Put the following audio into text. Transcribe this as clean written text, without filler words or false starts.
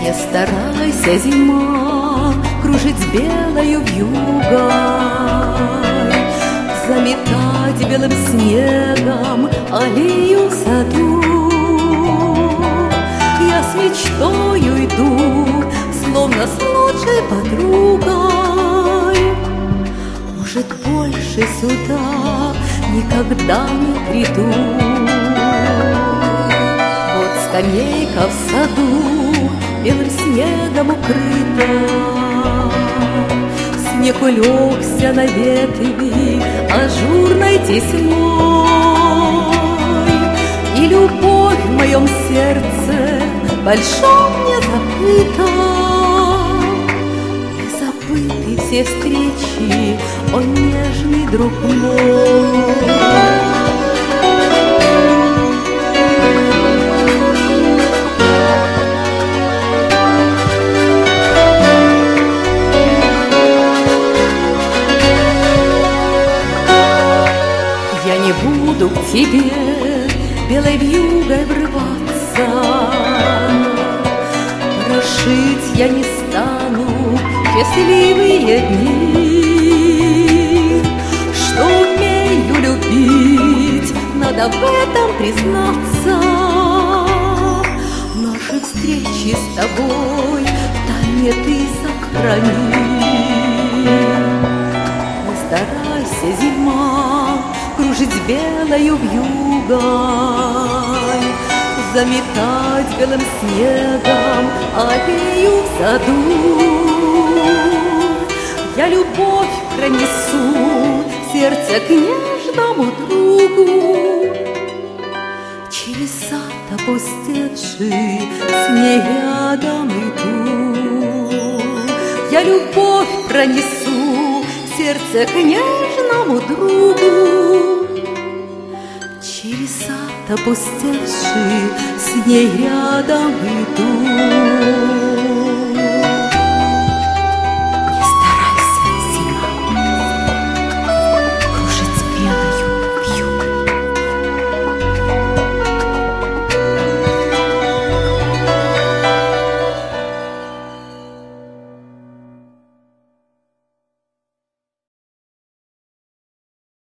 Не старайся, зима, кружить белою вьюгой, заметать белым снегом аллею в саду. Я с мечтою иду, словно с лучшей подругой. Может, больше сюда никогда не приду. Вот скамейка в саду белым снегом укрыта, снег улегся на ветви ажурной тесьмой, и любовь в моем сердце большом не забыта. Не забыты все встречи, о нежный друг мой. Я не буду к тебе белой вьюгой врываться, прошить я не стану счастливые дни. Что умею любить, надо в этом признаться. Наши встречи с тобой в тайне ты сохрани. Постарайся, зима, кружить белою вьюгой, заметать белым снегом аллею в саду. Я любовь пронесу в сердце к нежному другу. Через сад опустевший с ней рядом иду. Я любовь пронесу в сердце к нежному другу. Через сад опустевший с ней рядом иду.